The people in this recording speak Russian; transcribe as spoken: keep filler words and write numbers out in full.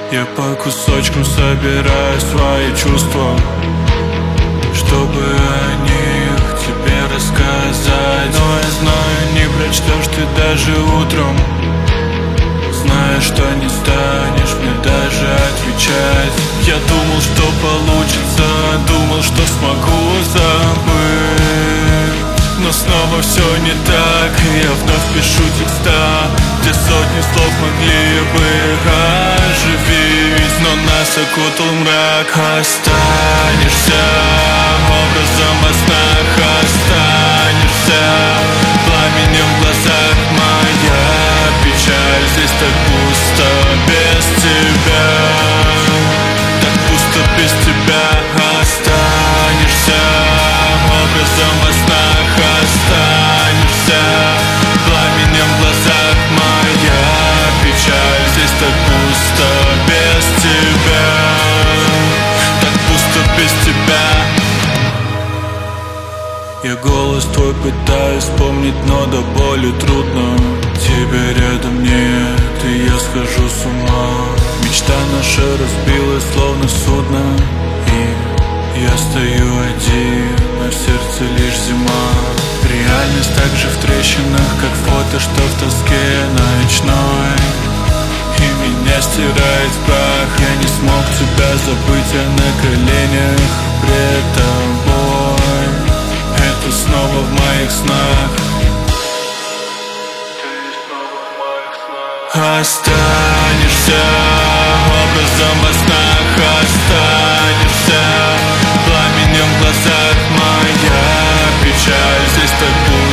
Я по кусочкам собираю свои чувства, чтобы о них тебе рассказать. Но я знаю, не прочтешь ты даже утром. Знаю, что не станешь мне даже отвечать. Я думал, что получится, думал, что смогу забыть, но снова все не так. Я вновь пишу текста, где сотни слов могли бы их оживить, но нас окутал мрак. Останешься образом во снах, останешься пламенем в глазах. Моя печаль, здесь так пусто без тебя, так пусто без тебя. Останешься образом во снах, останешься пламенем в глазах. Моя печаль, здесь так пусто без тебя, так пусто без тебя. Я голос твой пытаюсь вспомнить, но до боли трудно. Тебя рядом нет, и я схожу с ума. Мечта наша разбилась, словно судно, и я стою один, а в сердце лишь зима. Реальность так же в трещинах, как фото, что в тоске ночной, и меня стирает в прах. Я не смог тебя забыть, а на коленях пред тобой. Это снова в моих снах. Останешься образом во снах, останешься пламенем в глазах. Моя печаль, здесь так будет.